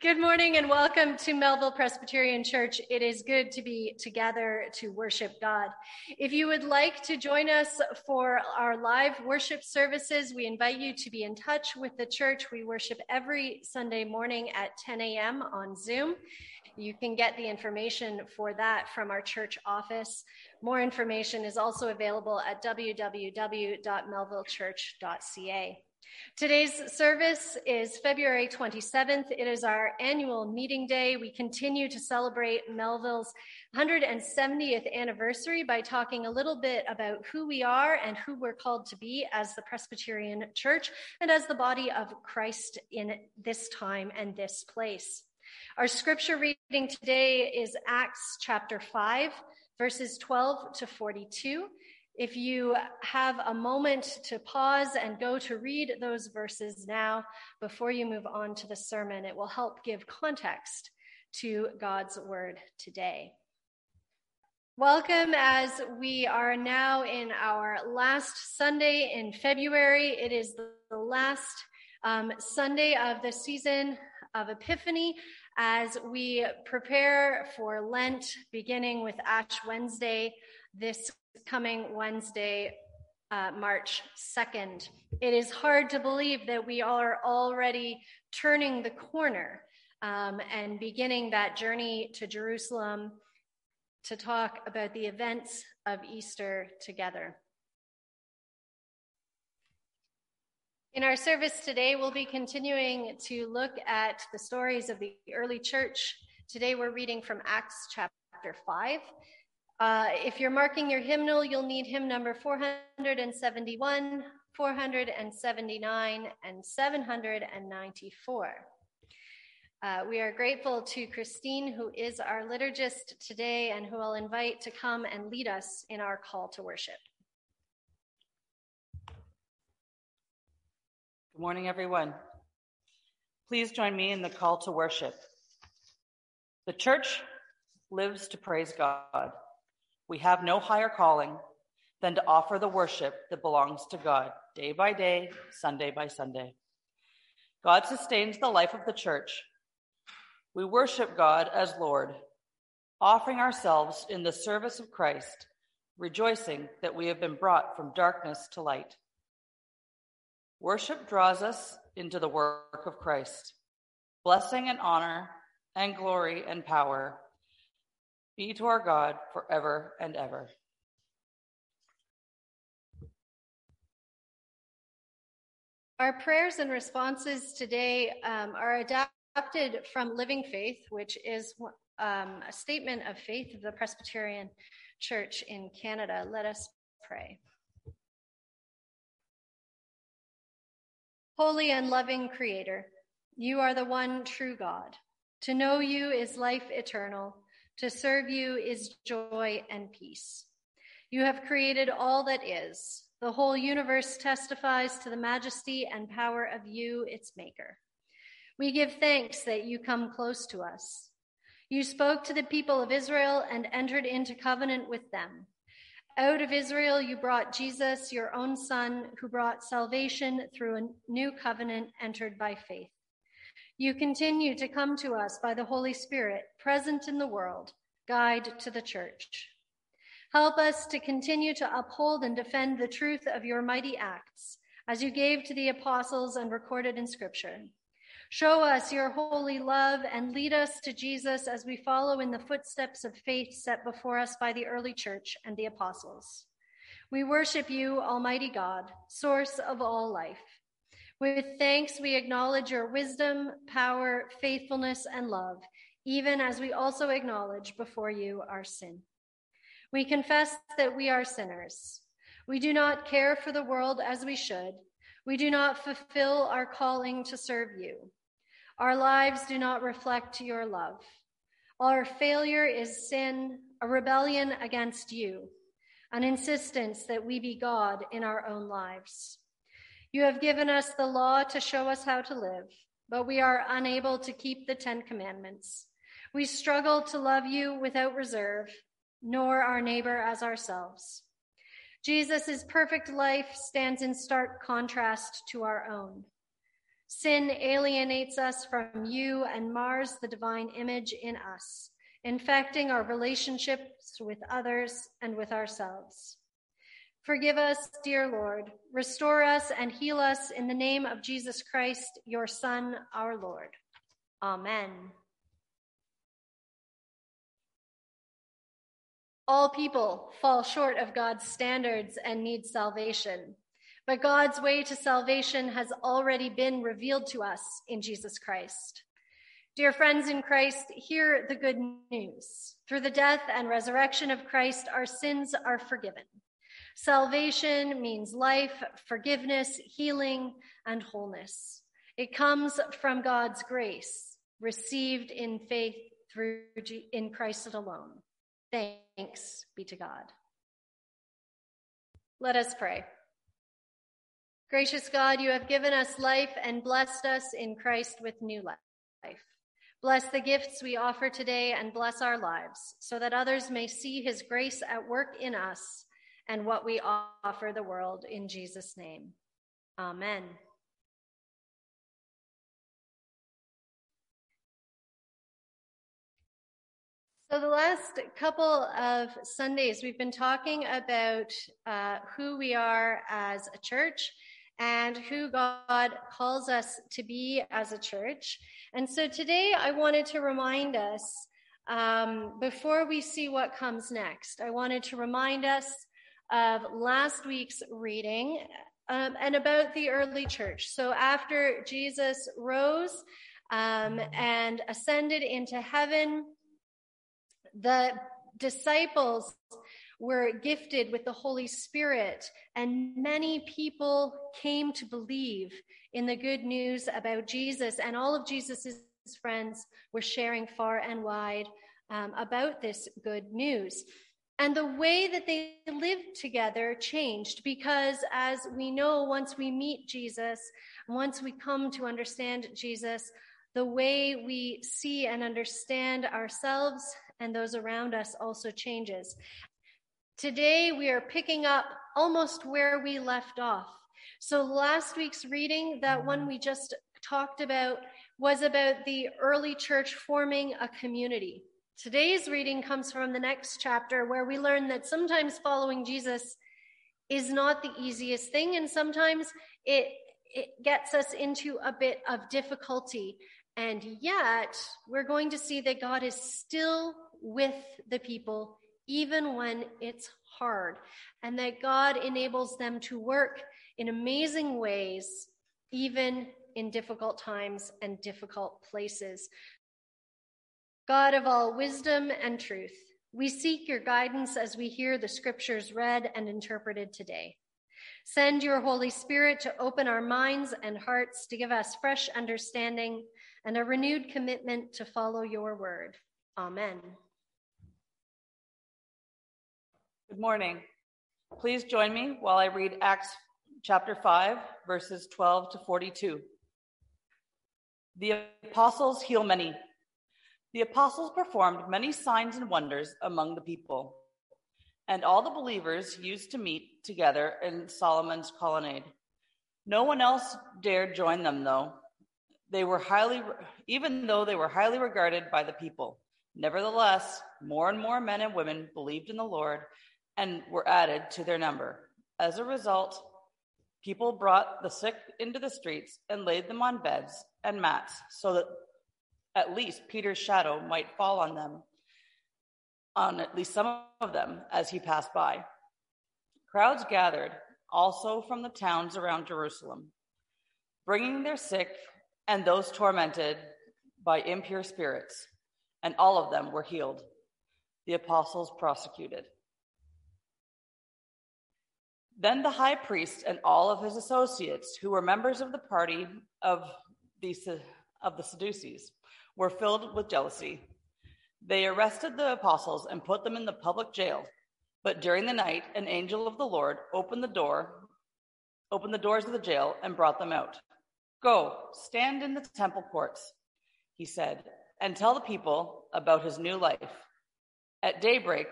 Good morning and welcome to Melville Presbyterian Church. It is good to be together to worship God. If you would like to join us for our live worship services, we invite you to be in touch with the church. We worship every Sunday morning at 10 a.m. on Zoom. You can get the information for that from our church office. More information is also available at www.melvillechurch.ca. Today's service is February 27th. It is our annual meeting day. We continue to celebrate Melville's 170th anniversary by talking a little bit about who we are and who we're called to be as the Presbyterian Church and as the body of Christ in this time and this place. Our scripture reading today is Acts chapter 5, verses 12 to 42. If you have a moment to pause and go to read those verses now before you move on to the sermon, it will help give context to God's word today. Welcome as we are now in our last Sunday in February. It is the last Sunday of the season of Epiphany as we prepare for Lent, beginning with Ash Wednesday this coming Wednesday, March 2nd. It is hard to believe that we are already turning the corner and beginning that journey to Jerusalem to talk about the events of Easter together. In our service today, we'll be continuing to look at the stories of the early church. Today we're reading from Acts chapter 5. If you're marking your hymnal, you'll need hymn number 471, 479, and 794. We are grateful to Christine, who is our liturgist today and who I'll invite to come and lead us in our call to worship. Good morning, everyone. Please join me in the call to worship. The church lives to praise God. We have no higher calling than to offer the worship that belongs to God day by day, Sunday by Sunday. God sustains the life of the church. We worship God as Lord, offering ourselves in the service of Christ, rejoicing that we have been brought from darkness to light. Worship draws us into the work of Christ. Blessing and honor and glory and power be to our God forever and ever. Our prayers and responses today are adapted from Living Faith, which is a statement of faith of the Presbyterian Church in Canada. Let us pray. Holy and loving Creator, you are the one true God. To know you is life eternal. To serve you is joy and peace. You have created all that is. The whole universe testifies to the majesty and power of you, its maker. We give thanks that you come close to us. You spoke to the people of Israel and entered into covenant with them. Out of Israel, you brought Jesus, your own son, who brought salvation through a new covenant entered by faith. You continue to come to us by the Holy Spirit, present in the world, guide to the church. Help us to continue to uphold and defend the truth of your mighty acts, as you gave to the apostles and recorded in Scripture. Show us your holy love and lead us to Jesus as we follow in the footsteps of faith set before us by the early church and the apostles. We worship you, Almighty God, source of all life. With thanks, we acknowledge your wisdom, power, faithfulness, and love, even as we also acknowledge before you our sin. We confess that we are sinners. We do not care for the world as we should. We do not fulfill our calling to serve you. Our lives do not reflect your love. Our failure is sin, a rebellion against you, an insistence that we be God in our own lives. You have given us the law to show us how to live, but we are unable to keep the 10 Commandments. We struggle to love you without reserve, nor our neighbor as ourselves. Jesus' perfect life stands in stark contrast to our own. Sin alienates us from you and mars the divine image in us, infecting our relationships with others and with ourselves. Forgive us, dear Lord. Restore us and heal us in the name of Jesus Christ, your Son, our Lord. Amen. All people fall short of God's standards and need salvation. But God's way to salvation has already been revealed to us in Jesus Christ. Dear friends in Christ, hear the good news. Through the death and resurrection of Christ, our sins are forgiven. Salvation means life, forgiveness, healing, and wholeness. It comes from God's grace, received in faith in Christ alone. Thanks be to God. Let us pray. Gracious God, you have given us life and blessed us in Christ with new life. Bless the gifts we offer today and bless our lives so that others may see his grace at work in us and what we offer the world in Jesus' name. Amen. So the last couple of Sundays, we've been talking about who we are as a church and who God calls us to be as a church. And so today I wanted to remind us, before we see what comes next, I wanted to remind us of last week's reading and about the early church. So after Jesus rose and ascended into heaven, the disciples were gifted with the Holy Spirit, and many people came to believe in the good news about Jesus, and all of Jesus's friends were sharing far and wide about this good news. And the way that they lived together changed because, as we know, once we meet Jesus, once we come to understand Jesus, the way we see and understand ourselves and those around us also changes. Today, we are picking up almost where we left off. So last week's reading, that one we just talked about, was about the early church forming a community. Today's reading comes from the next chapter, where we learn that sometimes following Jesus is not the easiest thing, and sometimes it gets us into a bit of difficulty. And yet, we're going to see that God is still with the people, even when it's hard, and that God enables them to work in amazing ways, even in difficult times and difficult places. God of all wisdom and truth, we seek your guidance as we hear the scriptures read and interpreted today. Send your Holy Spirit to open our minds and hearts, to give us fresh understanding and a renewed commitment to follow your word. Amen. Good morning. Please join me while I read Acts chapter 5, verses 12 to 42. The apostles heal many. The apostles performed many signs and wonders among the people, and all the believers used to meet together in Solomon's colonnade. No one else dared join them, though. Even though they were highly regarded by the people. Nevertheless, more and more men and women believed in the Lord and were added to their number. As a result, people brought the sick into the streets and laid them on beds and mats, so that at least Peter's shadow might fall on them, on at least some of them, as he passed by. Crowds gathered also from the towns around Jerusalem, bringing their sick and those tormented by impure spirits, and all of them were healed. The apostles prosecuted. Then the high priest and all of his associates, who were members of the party of the Sadducees, were filled with jealousy. They arrested the apostles and put them in the public jail. But during the night, an angel of the Lord opened the doors of the jail and brought them out. "Go, stand in the temple courts," he said, "and tell the people about his new life." At daybreak,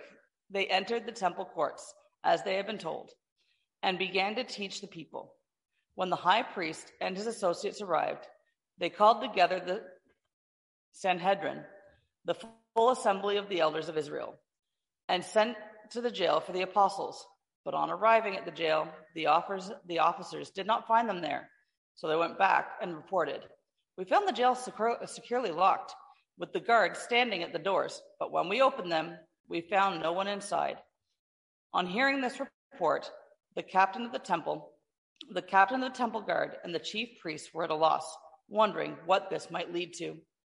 they entered the temple courts, as they had been told, and began to teach the people. When the high priest and his associates arrived, they called together the Sanhedrin, the full assembly of the elders of Israel, and sent to the jail for the apostles. But on arriving at the jail, the officers did not find them there. So they went back and reported, "We found the jail securely locked, with the guards standing at the doors. But when we opened them, we found no one inside." On hearing this report, the captain of the temple guard, and the chief priests were at a loss, wondering what this might lead to.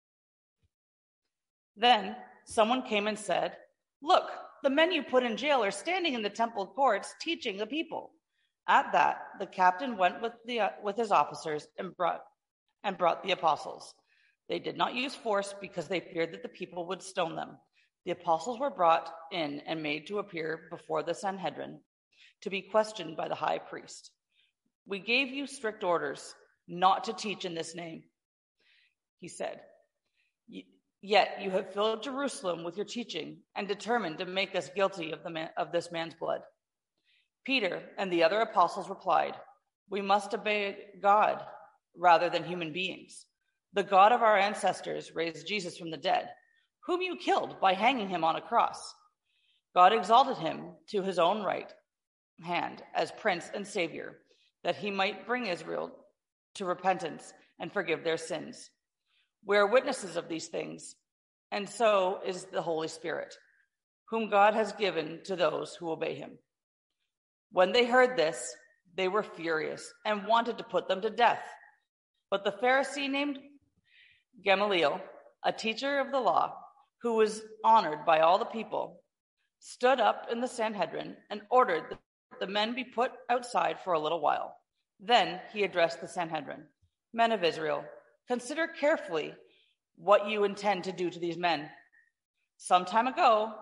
Then someone came and said, "Look, the men you put in jail are standing in the temple courts teaching the people." At that, the captain went with his officers and brought the apostles. They did not use force because they feared that the people would stone them. The apostles were brought in and made to appear before the Sanhedrin to be questioned by the high priest. "We gave you strict orders not to teach in this name," he said. "Yet you have filled Jerusalem with your teaching and determined to make us guilty of this man's blood." Peter and the other apostles replied, "We must obey God rather than human beings. The God of our ancestors raised Jesus from the dead, whom you killed by hanging him on a cross. God exalted him to his own right hand as Prince and Savior, that he might bring Israel to repentance and forgive their sins. We are witnesses of these things, and so is the Holy Spirit, whom God has given to those who obey him." When they heard this, they were furious and wanted to put them to death. But the Pharisee named Gamaliel, a teacher of the law, who was honored by all the people, stood up in the Sanhedrin and ordered that the men be put outside for a little while. Then he addressed the Sanhedrin. "Men of Israel, consider carefully what you intend to do to these men. Some time ago,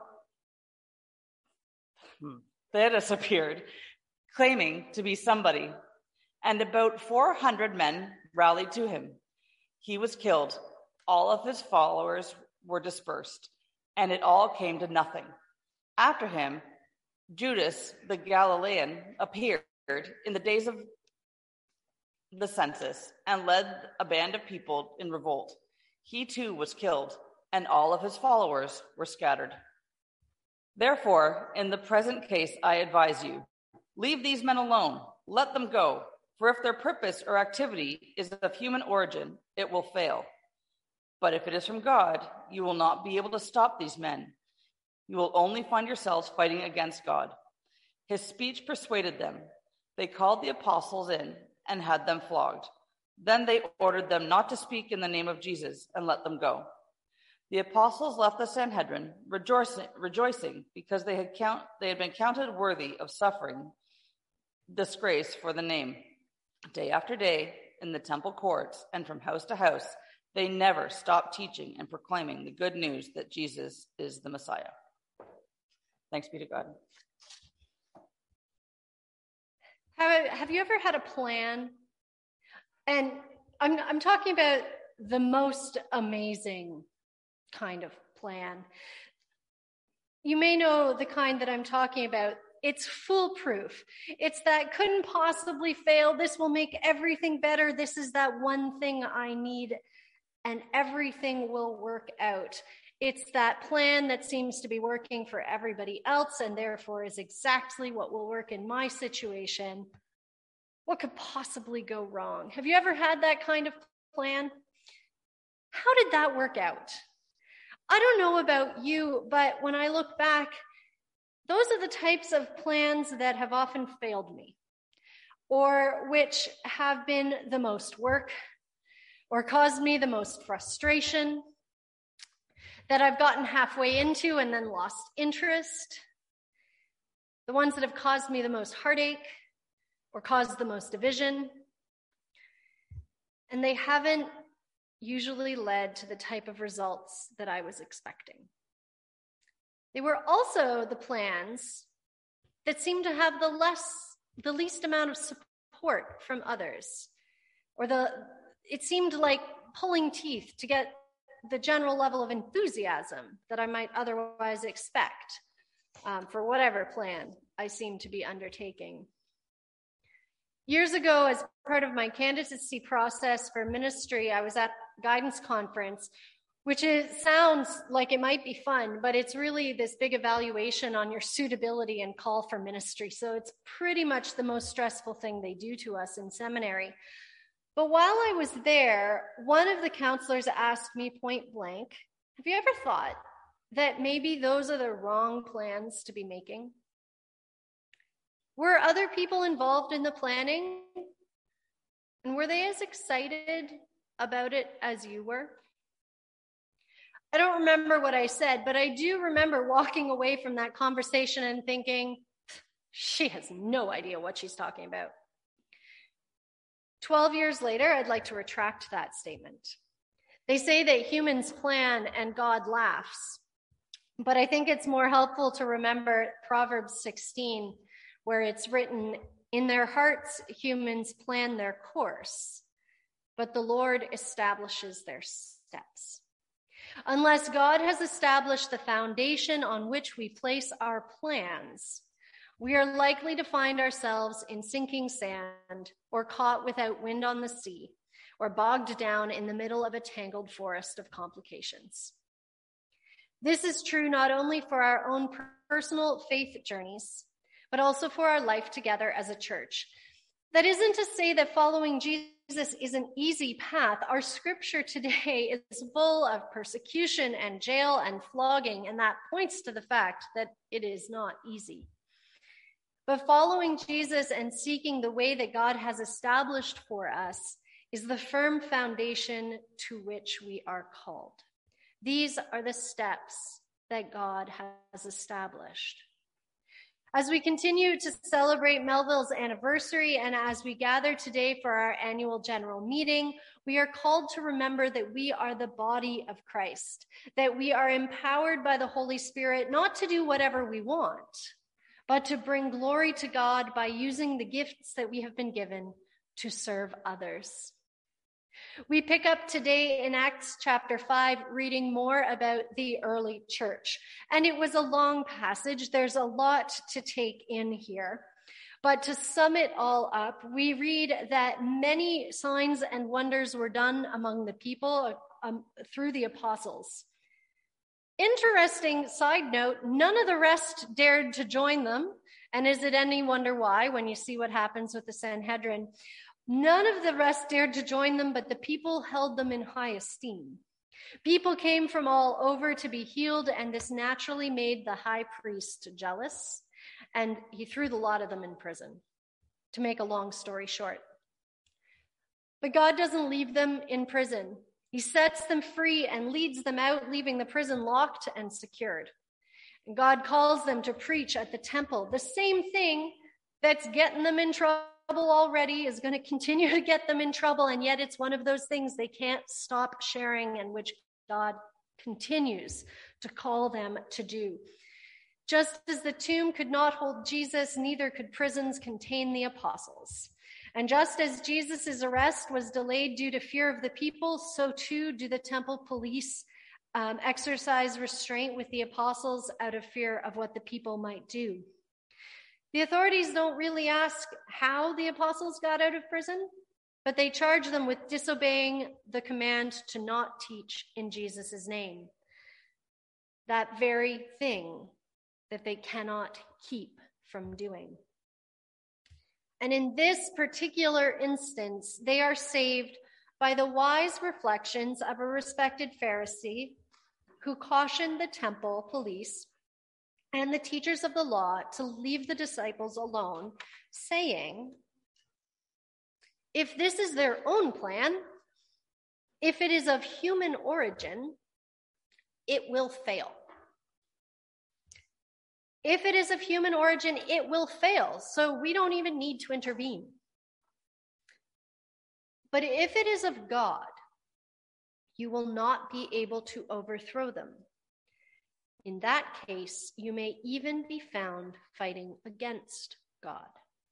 Theudas appeared, claiming to be somebody, and about 400 men rallied to him. He was killed. All of his followers were dispersed, and it all came to nothing. After him, Judas the Galilean appeared in the days of the census and led a band of people in revolt. He too was killed, and all of his followers were scattered. Therefore, in the present case, I advise you, leave these men alone, let them go, for if their purpose or activity is of human origin, it will fail. But if it is from God, you will not be able to stop these men. You will only find yourselves fighting against God." His speech persuaded them. They called the apostles in and had them flogged. Then they ordered them not to speak in the name of Jesus and let them go. The apostles left the Sanhedrin, rejoicing because they had been counted worthy of suffering disgrace for the name. Day after day, in the temple courts and from house to house, they never stopped teaching and proclaiming the good news that Jesus is the Messiah. Thanks be to God. Have you ever had a plan? And I'm talking about the most amazing kind of plan. You may know the kind that I'm talking about. It's foolproof. It's that couldn't possibly fail. This will make everything better. This is that one thing I need, and everything will work out. It's that plan that seems to be working for everybody else and therefore is exactly what will work in my situation. What could possibly go wrong? Have you ever had that kind of plan? How did that work out? I don't know about you, but when I look back, those are the types of plans that have often failed me, or which have been the most work, or caused me the most frustration, that I've gotten halfway into and then lost interest, the ones that have caused me the most heartache or caused the most division. And they haven't usually led to the type of results that I was expecting. They were also the plans that seemed to have the least amount of support from others, or it seemed like pulling teeth to get the general level of enthusiasm that I might otherwise expect for whatever plan I seem to be undertaking. Years ago, as part of my candidacy process for ministry, I was at guidance conference, which sounds like it might be fun, but it's really this big evaluation on your suitability and call for ministry. So it's pretty much the most stressful thing they do to us in seminary. But while I was there, one of the counselors asked me point blank, have you ever thought that maybe those are the wrong plans to be making? Were other people involved in the planning? And were they as excited about it as you were? I don't remember what I said, but I do remember walking away from that conversation and thinking, she has no idea what she's talking about. 12 years later, I'd like to retract that statement. They say that humans plan and God laughs, but I think it's more helpful to remember Proverbs 16, where it's written, in their hearts, humans plan their course, but the Lord establishes their steps. Unless God has established the foundation on which we place our plans, we are likely to find ourselves in sinking sand or caught without wind on the sea or bogged down in the middle of a tangled forest of complications. This is true not only for our own personal faith journeys, but also for our life together as a church. That isn't to say that following Jesus is an easy path. Our scripture today is full of persecution and jail and flogging, and that points to the fact that it is not easy. But following Jesus and seeking the way that God has established for us is the firm foundation to which we are called. These are the steps that God has established. As we continue to celebrate Melville's anniversary and as we gather today for our annual general meeting, we are called to remember that we are the body of Christ, that we are empowered by the Holy Spirit not to do whatever we want, but to bring glory to God by using the gifts that we have been given to serve others. We pick up today in Acts chapter 5, reading more about the early church. And it was a long passage. There's a lot to take in here. But to sum it all up, we read that many signs and wonders were done among the people through the apostles. Interesting side note, none of the rest dared to join them. And is it any wonder why when you see what happens with the Sanhedrin? None of the rest dared to join them, but the people held them in high esteem. People came from all over to be healed, and this naturally made the high priest jealous, and he threw the lot of them in prison, to make a long story short. But God doesn't leave them in prison. He sets them free and leads them out, leaving the prison locked and secured. And God calls them to preach at the temple. The same thing that's getting them in trouble already is going to continue to get them in trouble, and yet it's one of those things they can't stop sharing and which God continues to call them to do. Just as the tomb could not hold Jesus, neither could prisons contain the apostles. And just as Jesus' arrest was delayed due to fear of the people, so too do the temple police exercise restraint with the apostles out of fear of what the people might do. The authorities don't really ask how the apostles got out of prison, but they charge them with disobeying the command to not teach in Jesus' name. That very thing that they cannot keep from doing. And in this particular instance, they are saved by the wise reflections of a respected Pharisee who cautioned the temple police and the teachers of the law to leave the disciples alone, saying, if this is their own plan, if it is of human origin, it will fail. If it is of human origin, it will fail, so we don't even need to intervene. But if it is of God, you will not be able to overthrow them. In that case, you may even be found fighting against God.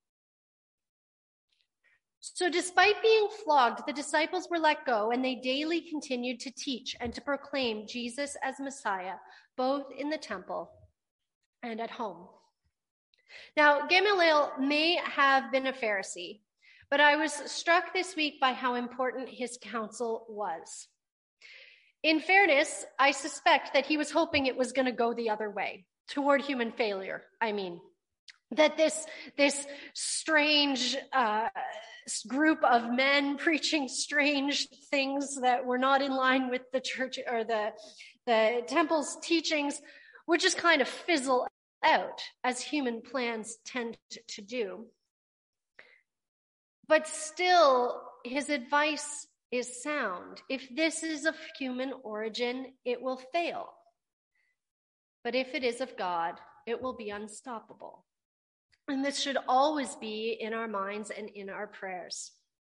So despite being flogged, the disciples were let go, and they daily continued to teach and to proclaim Jesus as Messiah, both in the temple and at home. Now, Gamaliel may have been a Pharisee, But I was struck this week by how important his counsel was. In fairness, I suspect that he was hoping it was going to go the other way, toward human failure. I mean, that this strange group of men preaching strange things that were not in line with the church or the temple's teachings would just kind of fizzle out, as human plans tend to do. But still, his advice is sound. If this is of human origin, it will fail. But if it is of God, it will be unstoppable. And this should always be in our minds and in our prayers.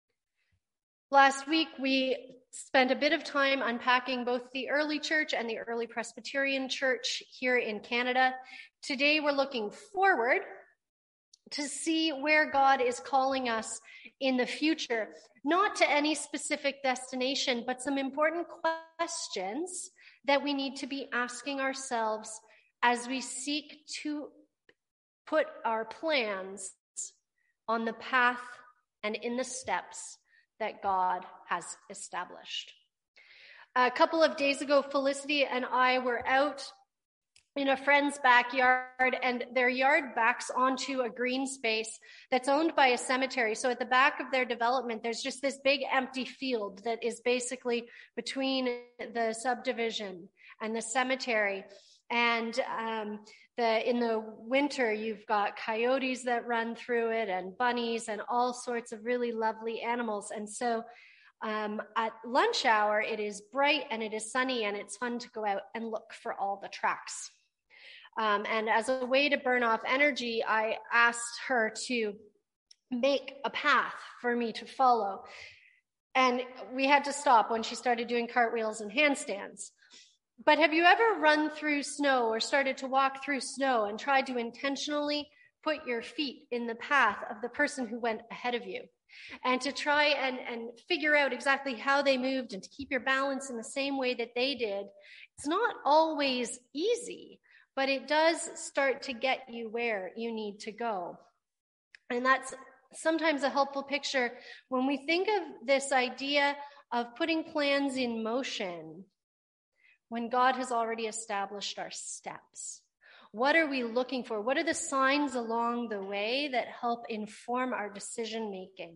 Last week, we spent a bit of time unpacking both the early church and the early Presbyterian church here in Canada. Today, we're looking forward to see where God is calling us in the future, not to any specific destination, but some important questions that we need to be asking ourselves as we seek to put our plans on the path and in the steps that God has established. A couple of days ago, Felicity and I were out in a friend's backyard, and their yard backs onto a green space that's owned by a cemetery. So at the back of their development, there's just this big empty field that is basically between the subdivision and the cemetery. And in the winter, you've got coyotes that run through it and bunnies and all sorts of really lovely animals. And so at lunch hour, it is bright and it is sunny, and it's fun to go out and look for all the tracks. And as a way to burn off energy, I asked her to make a path for me to follow. And we had to stop when she started doing cartwheels and handstands. But have you ever run through snow or started to walk through snow and tried to intentionally put your feet in the path of the person who went ahead of you, and to try and figure out exactly how they moved and to keep your balance in the same way that they did? It's not always easy, but it does start to get you where you need to go. And that's sometimes a helpful picture when we think of this idea of putting plans in motion when God has already established our steps. What are we looking for? What are the signs along the way that help inform our decision making?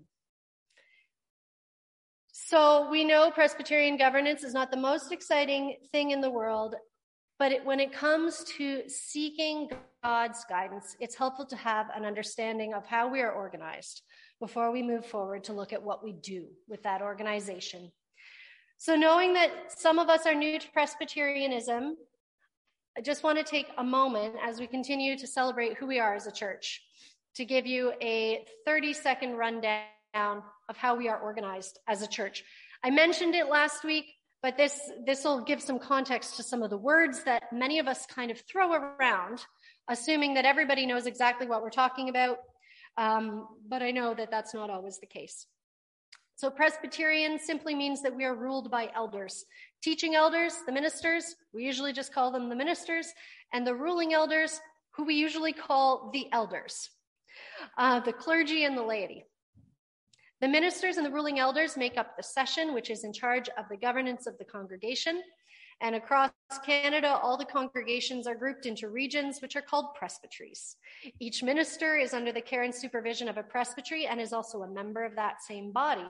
So we know Presbyterian governance is not the most exciting thing in the world, but when it comes to seeking God's guidance, it's helpful to have an understanding of how we are organized before we move forward to look at what we do with that organization. So knowing that some of us are new to Presbyterianism, I just want to take a moment as we continue to celebrate who we are as a church to give you a 30-second rundown of how we are organized as a church. I mentioned it last week, but this will give some context to some of the words that many of us kind of throw around, assuming that everybody knows exactly what we're talking about. But I know that that's not always the case. So Presbyterian simply means that we are ruled by elders. Teaching elders, the ministers, we usually just call them the ministers, and the ruling elders, who we usually call the elders, the clergy and the laity. The ministers and the ruling elders make up the session, which is in charge of the governance of the congregation. And across Canada, all the congregations are grouped into regions, which are called presbyteries. Each minister is under the care and supervision of a presbytery and is also a member of that same body.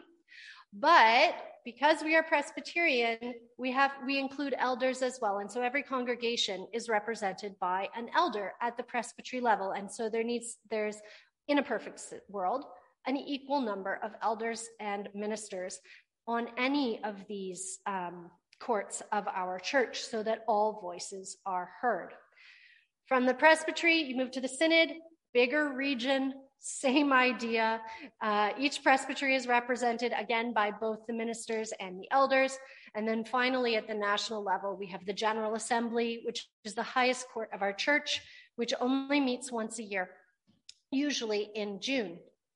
But because we are Presbyterian, we include elders as well. And so every congregation is represented by an elder at the presbytery level. And so there's, in a perfect world, an equal number of elders and ministers on any of these courts of our church so that all voices are heard. From the presbytery, you move to the synod, bigger region, same idea. Each presbytery is represented again by both the ministers and the elders. And then finally, at the national level, we have the General Assembly, which is the highest court of our church, which only meets once a year, usually in June.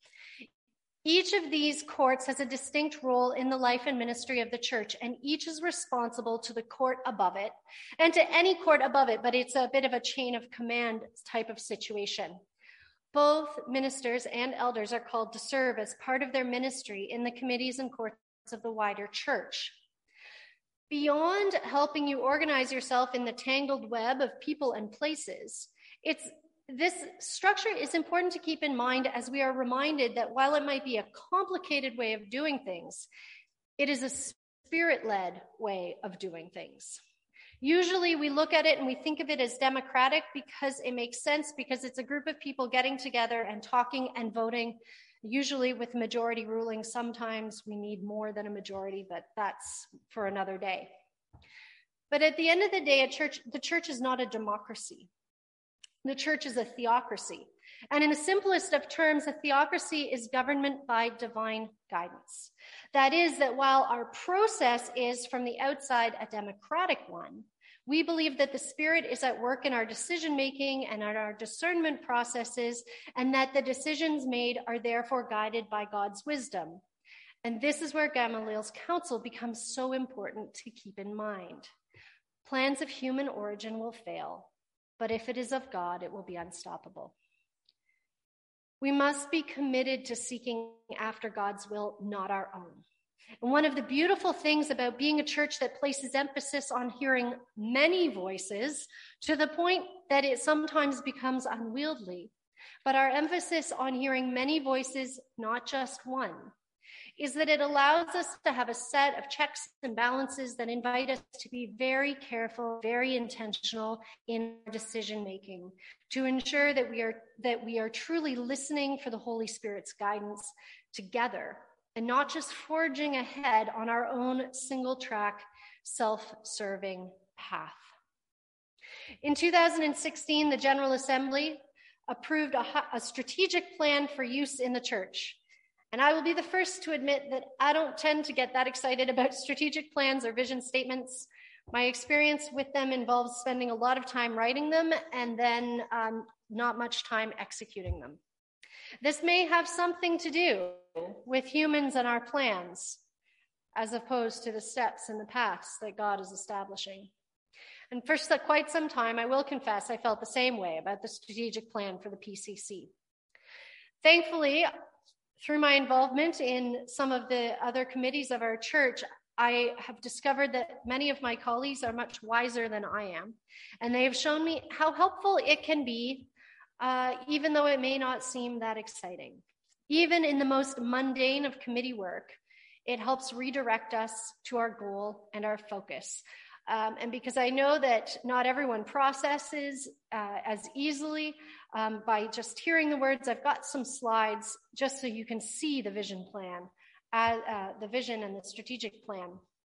Each of these courts has a distinct role in the life and ministry of the church, and each is responsible to the court above it and to any court above it, but it's a bit of a chain of command type of situation. Both ministers and elders are called to serve as part of their ministry in the committees and courts of the wider church. Beyond helping you organize yourself in the tangled web of people and places, this structure is important to keep in mind as we are reminded that while it might be a complicated way of doing things, it is a Spirit-led way of doing things. Usually we look at it and we think of it as democratic because it makes sense, because it's a group of people getting together and talking and voting, usually with majority ruling. Sometimes we need more than a majority, but that's for another day. But at the end of the day, the church is not a democracy. The church is a theocracy. And in the simplest of terms, a theocracy is government by divine guidance. That is, that while our process is from the outside a democratic one, we believe that the Spirit is at work in our decision-making and in our discernment processes, and that the decisions made are therefore guided by God's wisdom. And this is where Gamaliel's counsel becomes so important to keep in mind. Plans of human origin will fail, but if it is of God, it will be unstoppable. We must be committed to seeking after God's will, not our own. And one of the beautiful things about being a church that places emphasis on hearing many voices, to the point that it sometimes becomes unwieldy, but our emphasis on hearing many voices, not just one, is that it allows us to have a set of checks and balances that invite us to be very careful, very intentional in our decision-making, to ensure that we are truly listening for the Holy Spirit's guidance together, and not just forging ahead on our own single-track, self-serving path. In 2016, the General Assembly approved a strategic plan for use in the church. And I will be the first to admit that I don't tend to get that excited about strategic plans or vision statements. My experience with them involves spending a lot of time writing them and then not much time executing them. This may have something to do with humans and our plans, as opposed to the steps and the paths that God is establishing. And for quite some time, I will confess, I felt the same way about the strategic plan for the PCC. Thankfully, through my involvement in some of the other committees of our church, I have discovered that many of my colleagues are much wiser than I am, and they have shown me how helpful it can be, even though it may not seem that exciting. Even in the most mundane of committee work, it helps redirect us to our goal and our focus. And because I know that not everyone processes as easily by just hearing the words, I've got some slides just so you can see the vision plan, the vision and the strategic plan.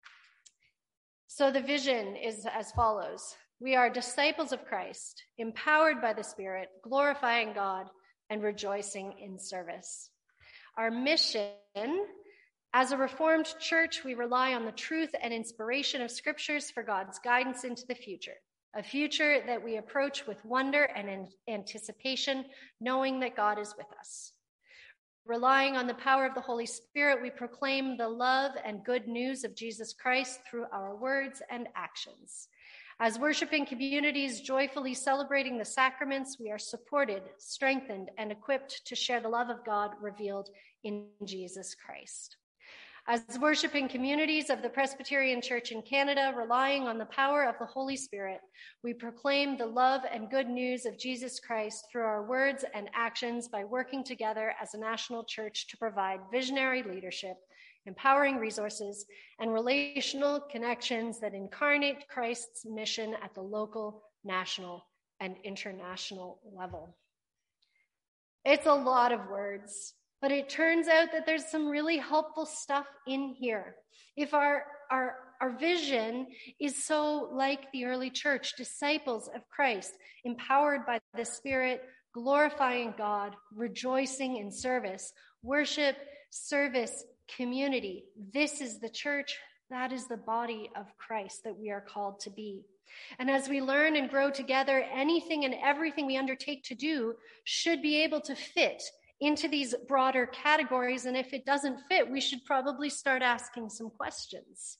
So the vision is as follows. We are disciples of Christ, empowered by the Spirit, glorifying God and rejoicing in service. Our mission: as a Reformed church, we rely on the truth and inspiration of scriptures for God's guidance into the future, a future that we approach with wonder and anticipation, knowing that God is with us. Relying on the power of the Holy Spirit, we proclaim the love and good news of Jesus Christ through our words and actions. As worshiping communities joyfully celebrating the sacraments, we are supported, strengthened, and equipped to share the love of God revealed in Jesus Christ. As worshiping communities of the Presbyterian Church in Canada, relying on the power of the Holy Spirit, we proclaim the love and good news of Jesus Christ through our words and actions by working together as a national church to provide visionary leadership, empowering resources, and relational connections that incarnate Christ's mission at the local, national, and international level. It's a lot of words, but it turns out that there's some really helpful stuff in here. If our vision is so like the early church, disciples of Christ, empowered by the Spirit, glorifying God, rejoicing in service, worship, service, community. This is the church. That is the body of Christ that we are called to be. And as we learn and grow together, anything and everything we undertake to do should be able to fit into these broader categories. And if it doesn't fit, we should probably start asking some questions.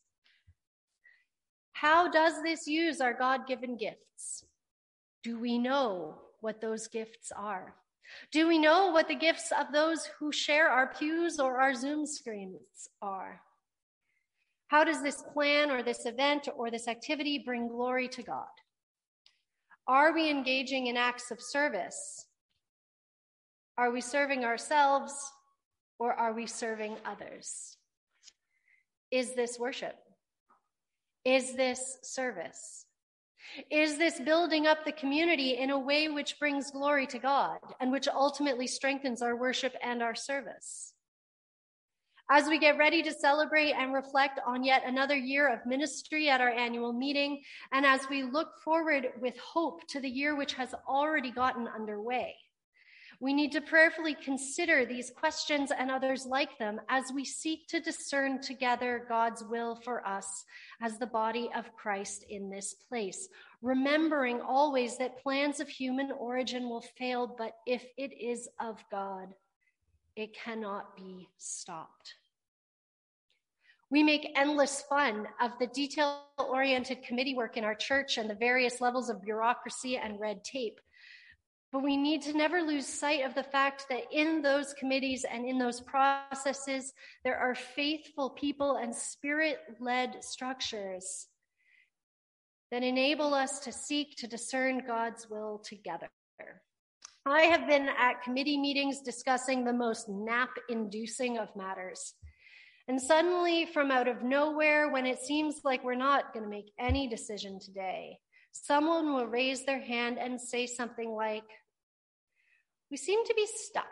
How does this use our God-given gifts? Do we know what those gifts are? Do we know what the gifts of those who share our pews or our Zoom screens are? How does this plan or this event or this activity bring glory to God? Are we engaging in acts of service? Are we serving ourselves or are we serving others? Is this worship? Is this service? Is this building up the community in a way which brings glory to God and which ultimately strengthens our worship and our service? As we get ready to celebrate and reflect on yet another year of ministry at our annual meeting, and as we look forward with hope to the year which has already gotten underway, we need to prayerfully consider these questions and others like them as we seek to discern together God's will for us as the body of Christ in this place, remembering always that plans of human origin will fail, but if it is of God, it cannot be stopped. We make endless fun of the detail-oriented committee work in our church and the various levels of bureaucracy and red tape. But we need to never lose sight of the fact that in those committees and in those processes, there are faithful people and spirit-led structures that enable us to seek to discern God's will together. I have been at committee meetings discussing the most nap-inducing of matters. And suddenly, from out of nowhere, when it seems like we're not going to make any decision today, someone will raise their hand and say something like, "We seem to be stuck.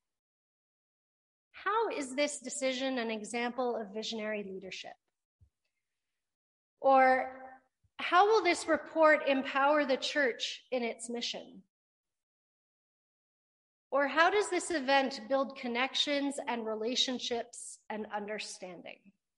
How is this decision an example of visionary leadership?" Or, "How will this report empower the church in its mission?" Or, "How does this event build connections and relationships and understanding?"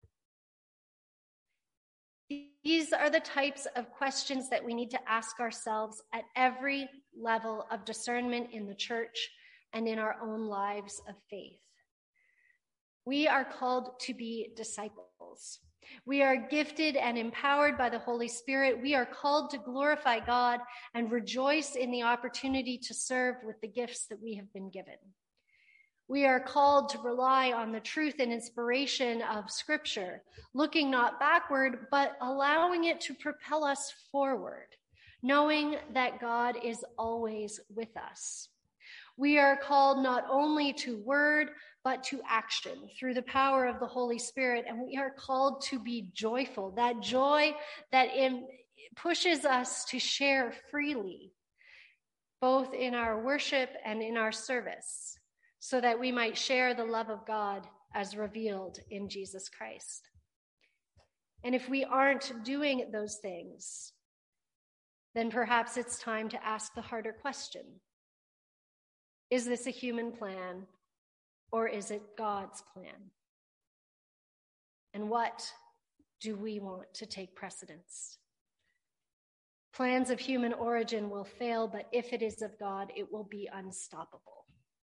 These are the types of questions that we need to ask ourselves at every level of discernment in the church and in our own lives of faith. We are called to be disciples. We are gifted and empowered by the Holy Spirit. We are called to glorify God and rejoice in the opportunity to serve with the gifts that we have been given. We are called to rely on the truth and inspiration of Scripture, looking not backward, but allowing it to propel us forward, knowing that God is always with us. We are called not only to word, but to action through the power of the Holy Spirit, and we are called to be joyful, that joy that pushes us to share freely, both in our worship and in our service, so that we might share the love of God as revealed in Jesus Christ. And if we aren't doing those things, then perhaps it's time to ask the harder question. Is this a human plan, or is it God's plan? And what do we want to take precedence? Plans of human origin will fail, but if it is of God, it will be unstoppable.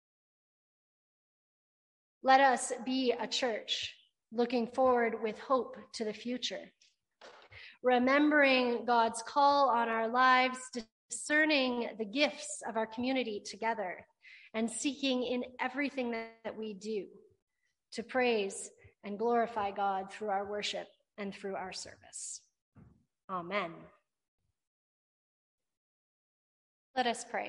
Let us be a church looking forward with hope to the future, remembering God's call on our lives, discerning the gifts of our community together, and seeking in everything that we do to praise and glorify God through our worship and through our service. Amen. Let us pray.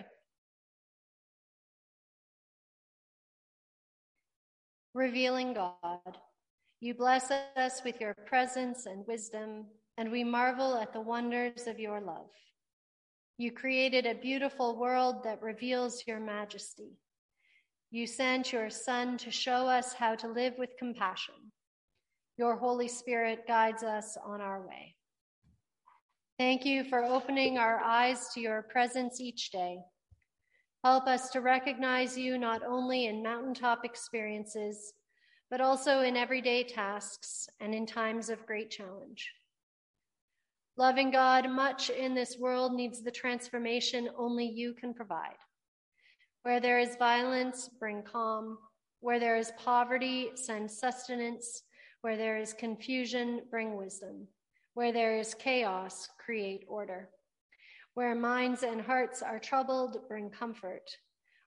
Revealing God, you bless us with your presence and wisdom, and we marvel at the wonders of your love. You created a beautiful world that reveals your majesty. You sent your Son to show us how to live with compassion. Your Holy Spirit guides us on our way. Thank you for opening our eyes to your presence each day. Help us to recognize you not only in mountaintop experiences, but also in everyday tasks and in times of great challenge. Loving God, much in this world needs the transformation only you can provide. Where there is violence, bring calm. Where there is poverty, send sustenance. Where there is confusion, bring wisdom. Where there is chaos, create order. Where minds and hearts are troubled, bring comfort.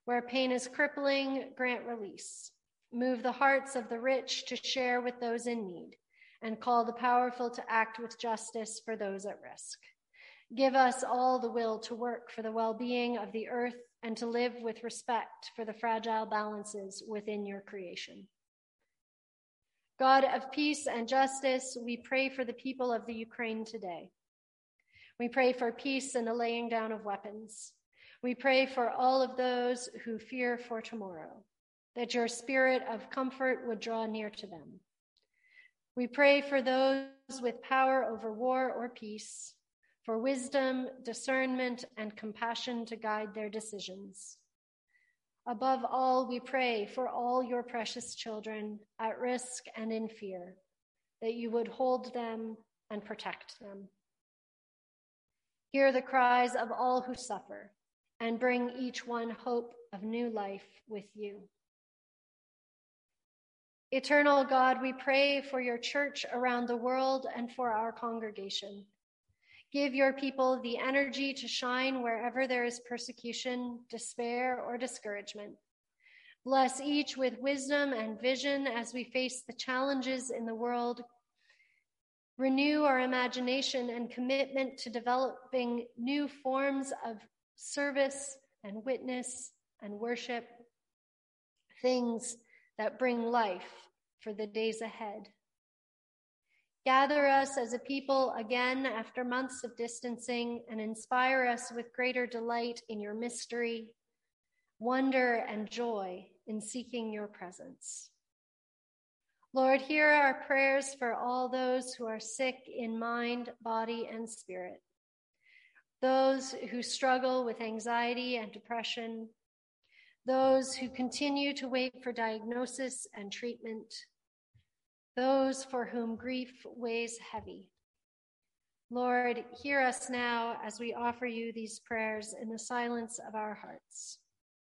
Where pain is crippling, grant release. Move the hearts of the rich to share with those in need, and call the powerful to act with justice for those at risk. Give us all the will to work for the well-being of the earth and to live with respect for the fragile balances within your creation. God of peace and justice, we pray for the people of the Ukraine today. We pray for peace and the laying down of weapons. We pray for all of those who fear for tomorrow, that your spirit of comfort would draw near to them. We pray for those with power over war or peace, for wisdom, discernment, and compassion to guide their decisions. Above all, we pray for all your precious children at risk and in fear, that you would hold them and protect them. Hear the cries of all who suffer, and bring each one hope of new life with you. Eternal God, we pray for your church around the world and for our congregation. Give your people the energy to shine wherever there is persecution, despair, or discouragement. Bless each with wisdom and vision as we face the challenges in the world. Renew our imagination and commitment to developing new forms of service and witness and worship, things that bring life for the days ahead. Gather us as a people again after months of distancing and inspire us with greater delight in your mystery, wonder, and joy in seeking your presence. Lord, hear our prayers for all those who are sick in mind, body, and spirit, those who struggle with anxiety and depression, those who continue to wait for diagnosis and treatment, those for whom grief weighs heavy. Lord, hear us now as we offer you these prayers in the silence of our hearts.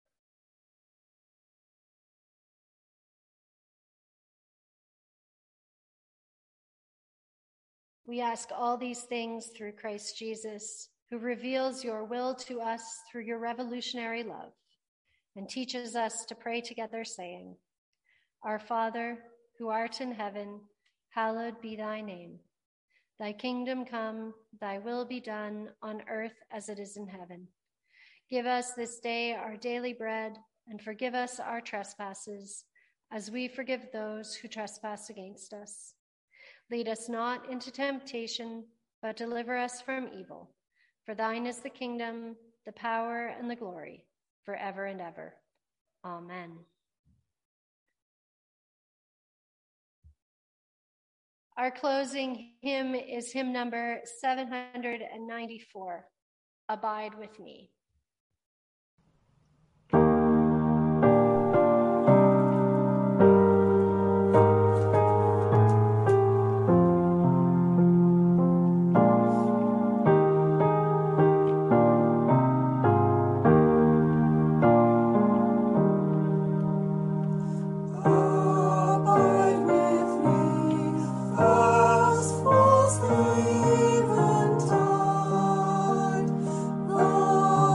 We ask all these things through Christ Jesus, who reveals your will to us through your revolutionary love and teaches us to pray together, saying, Our Father, who art in heaven, hallowed be thy name. Thy kingdom come, thy will be done on earth as it is in heaven. Give us this day our daily bread, and forgive us our trespasses, as we forgive those who trespass against us. Lead us not into temptation, but deliver us from evil. For thine is the kingdom, the power, and the glory, forever and ever. Amen. Our closing hymn is hymn number 794, Abide with Me. Falls the eventide,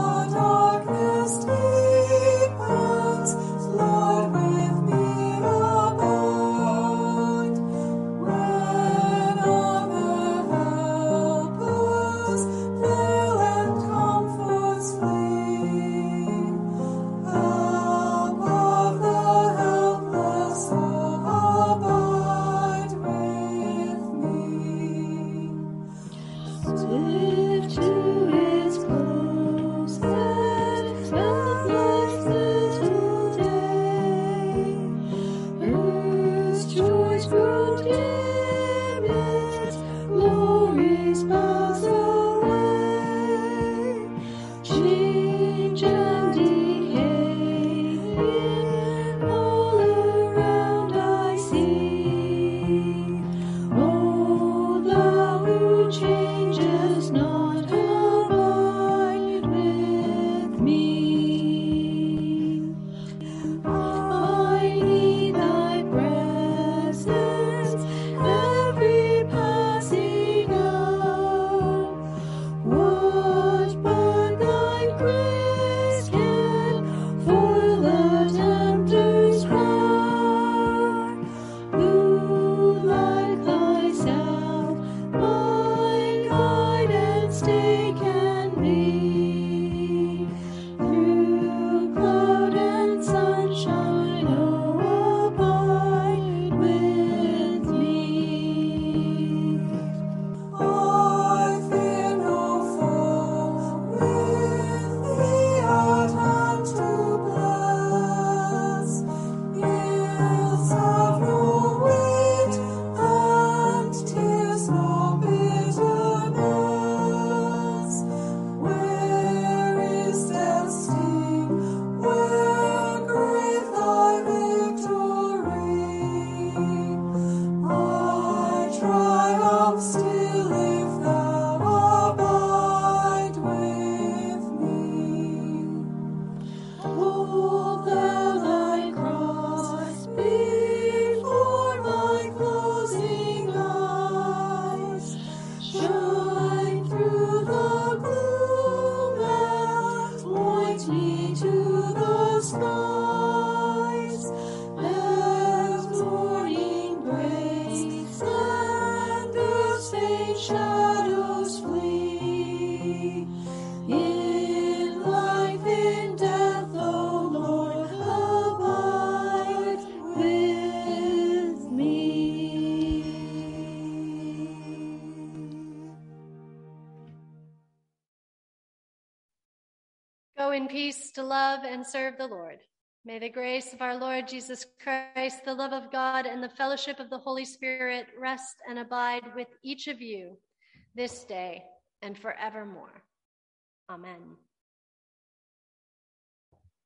Go in peace to love and serve the Lord. May the grace of our Lord Jesus Christ, the love of God, and the fellowship of the Holy Spirit rest and abide with each of you this day and forevermore. Amen.